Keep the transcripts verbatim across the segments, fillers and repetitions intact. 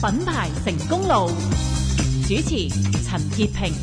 品牌成功路，主持陳潔平。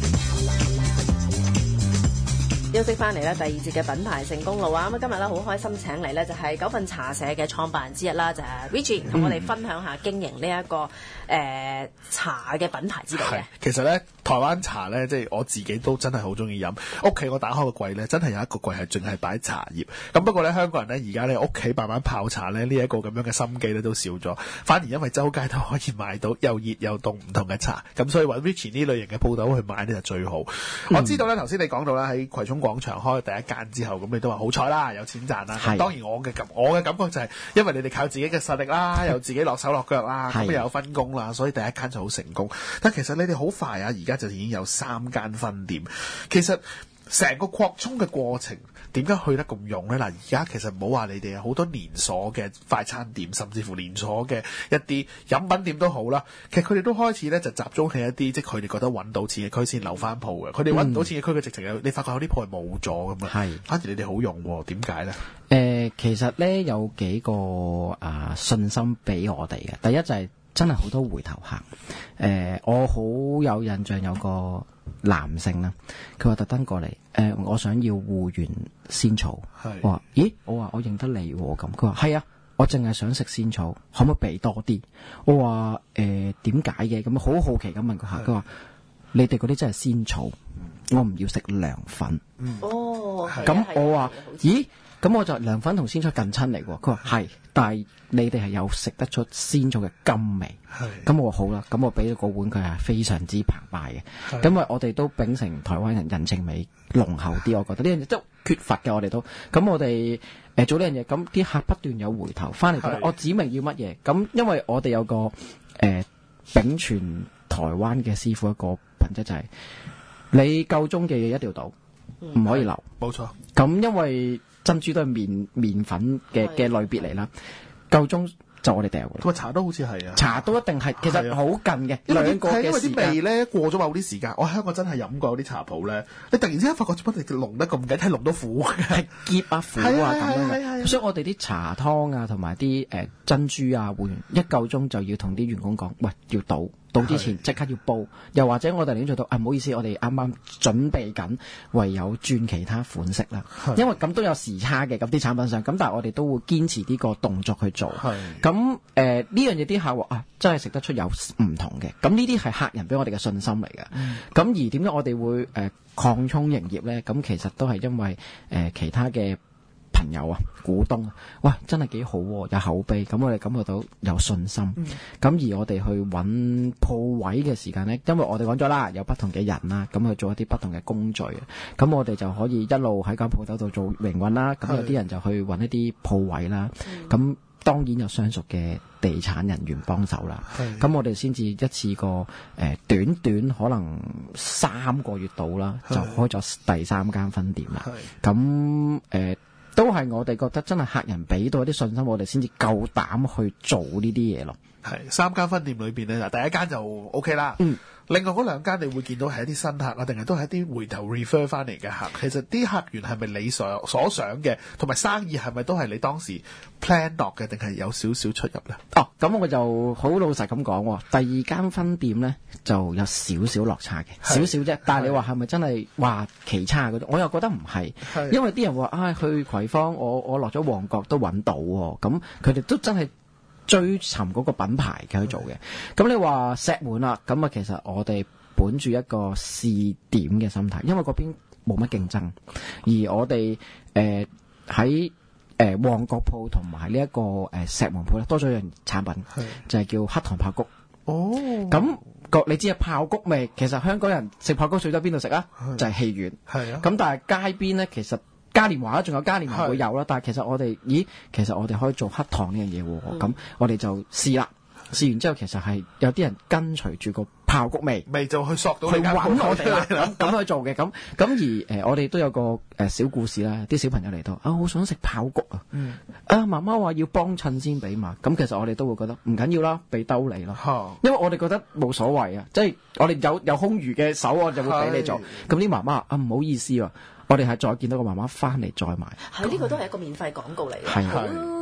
休息翻嚟啦，第二節嘅品牌成功路啊！咁今日咧好開心請嚟咧就係九份茶社嘅創辦人之一啦，就係、是、Richie 同我哋分享下經營呢、這、一個誒、呃、茶嘅品牌之類嘅。 其實咧台灣茶咧，即係我自己都真係好中意飲。屋企我打開個櫃咧，真係有一個櫃係淨係擺茶葉。咁不過咧香港人咧而家咧屋企慢慢泡茶咧呢一、這個咁樣嘅心機咧都少咗，反而因為周街都可以買到又熱又凍唔同嘅茶，咁所以揾 Richie 呢類型嘅鋪頭去買呢就最好。嗯、我知道咧頭先你講到啦喺葵涌廣場開第一間之後，咁你都話好彩啦，有錢賺啦。咁當然我嘅感我嘅感覺就係、是，因為你哋靠自己嘅實力啦，又自己落手落腳啦，咁又有分工啦，所以第一間就好成功。但其實你哋好快啊，而家就已經有三間分店。其實成個擴充嘅過程點解去得咁用呢？嗱，而家其實唔好話你哋好多連鎖嘅快餐店，甚至乎連鎖嘅一啲飲品店都好啦。其實佢哋都開始咧就集中喺一啲即係佢哋覺得揾到錢嘅區先留翻鋪嘅。佢哋揾唔到錢嘅區嘅直情有，你發覺有啲鋪係冇咗咁啊。係，反而你哋好用喎，點解呢？ 誒、呃，其實咧有幾個啊、呃、信心俾我哋嘅。第一就係真係好多回頭客。誒、呃，我好有印象有個男性啦，佢話特登過嚟，誒、呃，我想要芋圓仙草。我話，咦，我話我認得你喎，咁佢話係啊，我淨係想食仙草，可唔可以俾多啲？我話誒點解嘅？咁好好奇咁問佢下，佢話你哋嗰啲真係仙草，我唔要食涼粉。 嗯、哦， 咁我話咦？咁我就涼粉同仙草近親嚟喎，佢話係，但係你哋係有食得出仙草嘅甘味。咁我話好啦，咁我俾咗個碗佢係非常之澎湃嘅。咁啊，我哋都秉承台灣人人情味濃厚啲，我覺得呢樣嘢都缺乏嘅，我哋都。咁我哋誒、呃、做呢樣嘢，咁啲客不斷有回頭翻嚟，覺得我指明要乜嘢。咁因為我哋有個誒、呃、秉傳台灣嘅師傅一個品質就係、是，你夠鐘嘅嘢一定要倒，唔可以留。冇錯。咁因為珍珠都係麵麵粉嘅嘅類別嚟啦，夠鐘就我哋掉嘅。個茶都好似係啊，茶都一定係，其實好近嘅兩個嘅時間。因為啲味咧過咗某啲時間，我喺香港真係飲過啲茶鋪咧，你突然之間發覺做乜你濃得咁緊，係濃到苦，係澀啊苦啊咁樣。所以我哋啲茶湯啊，同埋啲誒珍珠啊，換完一夠鐘就要同啲員工講，喂，要倒。到之前即刻要煲，又或者我哋已經做到啊，唔好意思，我哋啱啱準備緊，唯有轉其他款式啦。因為咁都有時差嘅，咁啲產品上，咁但係我哋都會堅持呢個動作去做。咁誒呢樣嘢啲客戶啊，真係食得出有唔同嘅。咁呢啲係客人俾我哋嘅信心嚟嘅。咁、嗯、而點解我哋會誒、呃、擴充營業咧？咁其實都係因為誒、呃、其他嘅朋友啊、股東啊，喂，真係幾好、啊，有口碑，咁我哋感覺到有信心。咁、嗯、而我哋去揾鋪位嘅時間呢，因為我哋講咗啦，有不同嘅人啦，咁去做一啲不同嘅工序，咁我哋就可以一路喺間鋪頭度做營運啦。咁有啲人就去揾一啲鋪位啦。咁、嗯、當然有相熟嘅地產人員幫手啦。咁我哋先至一次過誒、呃，短短可能三個月到啦，就開咗第三間分店啦。咁誒。呃都係我哋覺得真係客人俾到一啲信心，我哋先至夠膽去做呢啲嘢咯。係三間分店裏邊咧，嗱第一間就 O K 啦。嗯，另外嗰兩間你會見到係一啲新客啊，定係都係一啲回頭 refer 翻嚟嘅客。其實啲客源係咪你所所想嘅，同埋生意係咪都係你當時 plan 落嘅，定係有少少出入咧？哦，咁我就好老實咁講，第二間分店咧就有少少落差嘅，少少啫。但係你話係咪真係話奇差嗰種？我又覺得唔係，因為啲人話啊、哎、去葵芳，我我落咗旺角都揾到喎，咁佢哋都真係追尋嗰個品牌嘅去做嘅。咁你話石門啦，咁啊其實我哋本住一個試點嘅心態，因為嗰邊冇乜競爭，而我哋誒喺誒旺角鋪同埋呢一個誒、呃、石門鋪咧多咗一樣產品，就係、是、叫黑糖爆谷。哦，咁個你知啊，爆谷味其實香港人食爆谷最多邊度食啊？就係、是、戲院。係啊，咁但係街邊咧其實。嘉年華仲有嘉年華會有啦，但係其實我哋，咦，其實我哋可以做黑糖呢樣嘢喎，咁、嗯、我哋就試啦，試完之後其實係有啲人跟隨住個爆谷味，味就去索到去揾我哋啦，咁咁去做嘅，咁咁而誒、呃、我哋都有個誒、呃、小故事啦，啲小朋友嚟到啊，好想食爆谷啊，嗯、啊媽媽話要幫襯先俾嘛，咁其實我哋都會覺得唔緊要啦，俾兜你咯，因為我哋覺得冇所謂啊，即係我哋有有空餘嘅手我就會俾你做，咁啲媽媽啊唔好意思啊。我哋係再見到個媽媽翻嚟再買， 係呢、這個都係一個免費廣告嚟嘅，好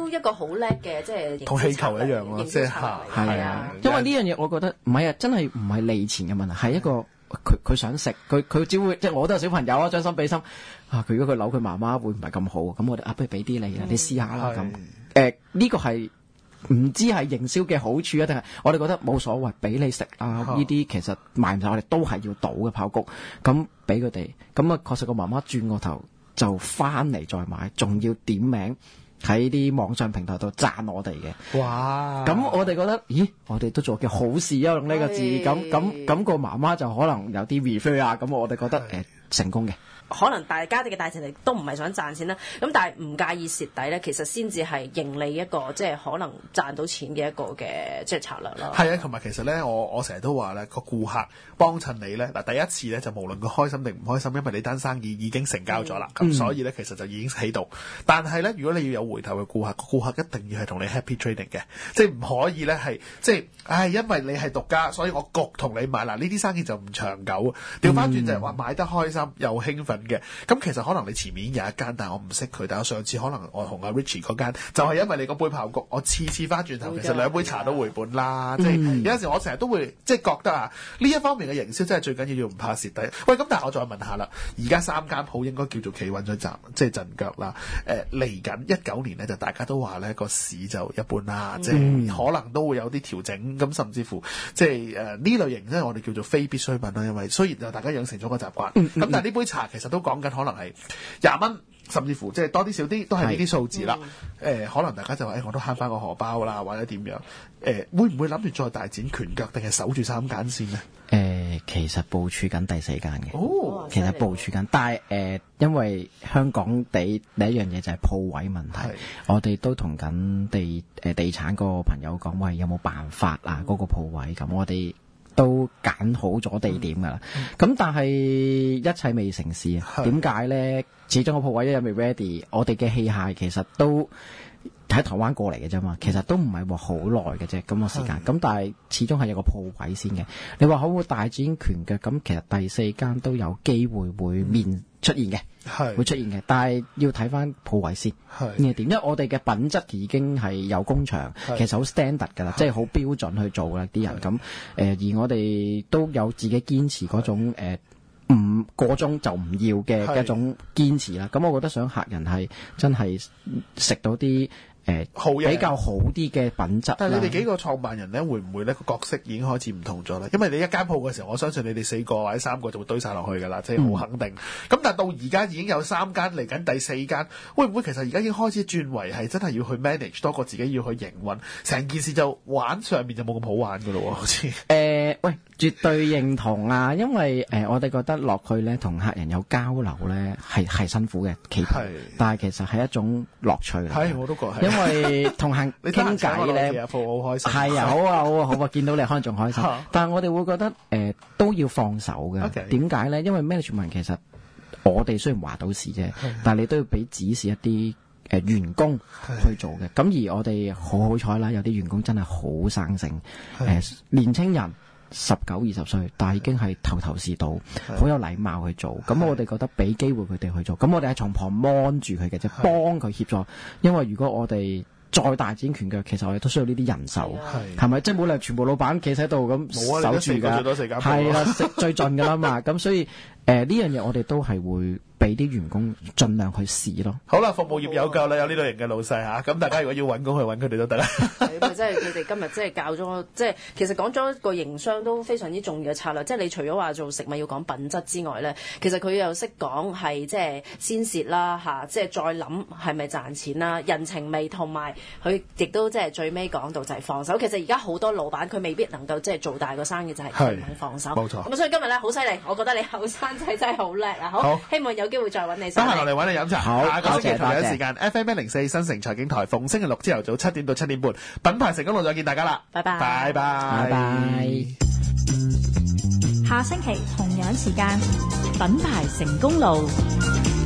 都一個好叻嘅，即係同氣球一樣咯，即係嚇係啊，因為呢樣嘢我覺得唔係啊，真係唔係利錢嘅問題，係一個佢佢想食，佢佢只會即係我都係小朋友啊，將心比心啊，佢如果佢扭佢媽媽會唔係咁好，咁我哋啊不如俾啲你啦，你試下啦咁。誒呢個係唔知係營銷嘅好處啊，定係我哋覺得冇所謂，俾你食啊！呢啲其實賣唔晒，我哋都係要賭嘅爆谷，咁俾佢哋，咁啊確實個媽媽轉個頭就翻嚟再買，仲要點名喺啲網上平台度讚我哋嘅。 哇！ 咁我哋覺得，咦，我哋都做嘅好事啊，用呢個字，咁咁咁個媽媽就可能有啲 refer 啊，咁我哋覺得誒成功嘅。 可能大家嘅大前提都唔係想賺錢啦，咁但係唔介意蝕底咧，其實先至係盈利一個即係可能賺到錢嘅一個嘅即係策略咯。 係啊，同埋其實咧，我我成日都話咧，個顧客幫襯你咧，嗱第一次咧就無論佢開心定唔開心，因為你單生意已經成交咗啦，咁、嗯、所以咧其實就已經喺度。但係咧，如果你要有回頭嘅顧客，個顧客一定要係同你 happy trading 嘅，即係唔可以咧係即係，唉，因為你係獨家，所以我焗同你買。嗱呢啲生意就唔長久。調翻轉就係話買得開心又興奮嘅，咁其實可能你前面有一間，但係我唔識佢，但係我上次可能我同阿 Richie 嗰間，就係、是、因為你個杯爆谷，我次次翻轉頭，其實兩杯茶都回本啦。嗯、即係有陣時我成日都會即係覺得啊，呢一方面嘅營銷真係最緊要要唔怕蝕底。喂，咁但係我再問下啦，而家三間鋪應該叫做企穩咗站，即係陣腳啦。誒嚟緊一九年咧，就大家都話咧個市就一般啦，嗯、即係可能都會有啲調整，咁甚至乎即係誒呢類型咧，我哋叫做非必需品啦。因為雖然就大家養成咗個習慣，咁、嗯嗯、但係呢杯茶其實都講緊可能係廿蚊，甚至乎即係多啲少啲都係呢啲數字啦。誒、嗯呃，可能大家就話誒、欸，我都慳翻個荷包啦，或者點樣？誒、呃，會唔會諗住再大展拳腳，定係守住三間先呢？ 誒、呃，其實部署緊第四間嘅。 哦， 其實部署緊，但係誒、呃，因為香港地第一樣嘢就係鋪位問題，我哋都同緊地誒、呃、地產個朋友講，喂，有冇辦法啊？嗰、嗯、個鋪位咁，我哋都揀好咗地點噶啦。咁、嗯、但係一切未成事啊？點解咧？始終個鋪位一日未 ready， 我哋嘅器械其實都喺台灣過嚟嘅啫嘛，其實都唔係話好耐嘅啫，咁個時間。咁但係始終係有個鋪位先嘅。你話可唔可以大展拳腳？咁其實第四間都有機會會面出現嘅，係會出現嘅。但係要睇翻鋪位先，係點？因為我哋嘅品質已經係有工場，其實好 standard 㗎啦，即係好標準去做啦啲人。咁誒、呃，而我哋都有自己堅持嗰種誒。唔個鐘就唔要嘅一種堅持啦，咁我覺得想客人係真係食到啲誒、呃、比較好啲嘅品質。 但係你哋幾個創辦人咧，會唔會咧個角色已經開始唔同咗啦？因為你一間鋪嘅時候，我相信你哋四個或者三個就會堆晒落去㗎啦，即係好肯定。咁、嗯、但係到而家已經有三間嚟緊第四間，會唔會其實而家已經開始轉為係真係要去 manage 多過自己要去營運？成件事就玩上面就冇咁好玩㗎咯喎，好似誒、 呃、喂。絕對認同啊，因為誒、呃、我哋覺得落去咧同客人有交流咧係係辛苦嘅，其但係其實係一種樂趣嚟。 係，我都覺係。因為同客人傾偈咧， 好開心。 係啊，好啊，好啊，好啊，見到你可能仲開心。但係我哋會覺得誒、呃、都要放手嘅。點解咧？因為 management 其實我哋雖然話到事啫，但係你都要俾指示一啲誒、呃、員工去做嘅。咁而我哋好好彩啦，有啲員工真係好生性，誒、呃、年青人。十九二十歲，但係已經係頭頭是道，好有禮貌去做。咁我哋覺得俾機會佢哋去做，咁我哋喺床旁幫住佢嘅啫，幫佢協助。因為如果我哋再大展拳腳，其實我哋都需要呢啲人手，係咪？即係冇理由全部老闆企喺度咁守住㗎，係啦，食最盡㗎啦嘛。咁所以誒呢樣嘢我哋都係會俾啲員工盡量去試咯。 好啦，服務業有夠啦，有呢類型嘅老細嚇，咁大家如果要揾工去揾佢哋都得啦。 係咪即係佢哋今日即係教咗，即係其實講咗一個營商都非常之重要嘅策略。即係你除咗話做食物要講品質之外咧，其實佢又識講係即係先蝕啦嚇，即係再諗係咪賺錢啦，人情味同埋佢亦都即係最尾講到就係放手。其實而家好多老闆佢未必能夠即係做大個生意，就係唔肯放手。 冇錯。 咁所以今日咧好犀利，我覺得你後生仔真係好叻啊！好，好希望有機會再揾你。 得閒落嚟揾你飲茶。 好， 下個星期同樣時間 F M 一零四新城財經台，逢星期六朝頭早七點到七點半，品牌成功路再見大家啦。 拜拜， 拜拜，拜拜。 下星期同樣時間，品牌成功路。